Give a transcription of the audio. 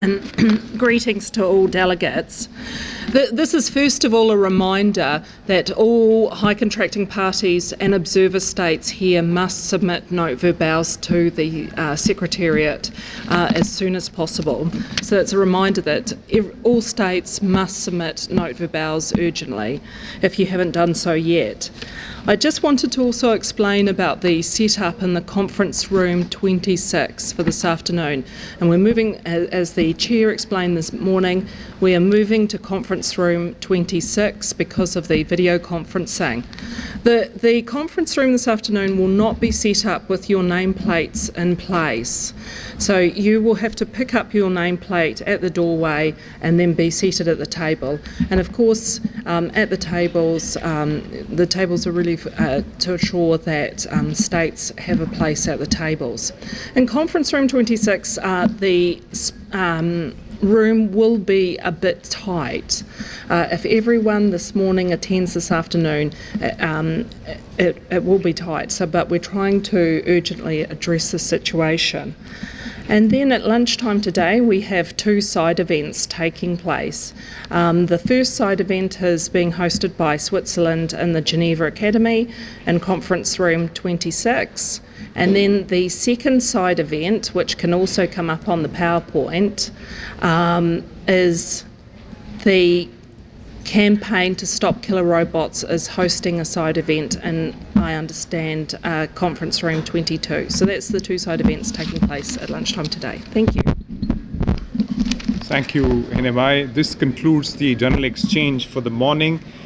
Greetings to all delegates. This is first of all a reminder that all high contracting parties and observer states here must submit note verbals to the Secretariat as soon as possible. So it's a reminder that all states must submit note verbals urgently if you haven't done so yet. I just wanted to also explain about the setup in the conference room 26 for this afternoon. And we're moving, as the Chair explained this morning, we are moving to conference room 26 because of the video conferencing. The conference room this afternoon will not be set up with your nameplates in place. So you will have to pick up your nameplate at the doorway and then be seated at the table. And of course, at the tables are really to ensure that states have a place at the tables. In conference room 26, the room will be a bit tight. If everyone this morning attends this afternoon, it will be tight. But we're trying to urgently address the situation. And then at lunchtime today, we have two side events taking place. The first side event is being hosted by Switzerland in the Geneva Academy in conference room 26. And then the second side event, which can also come up on the PowerPoint, is the Campaign to Stop Killer Robots is hosting a side event in, I understand, conference room 22. So that's the two side events taking place at lunchtime today. Thank you. Thank you, Henewai. This concludes the general exchange for the morning.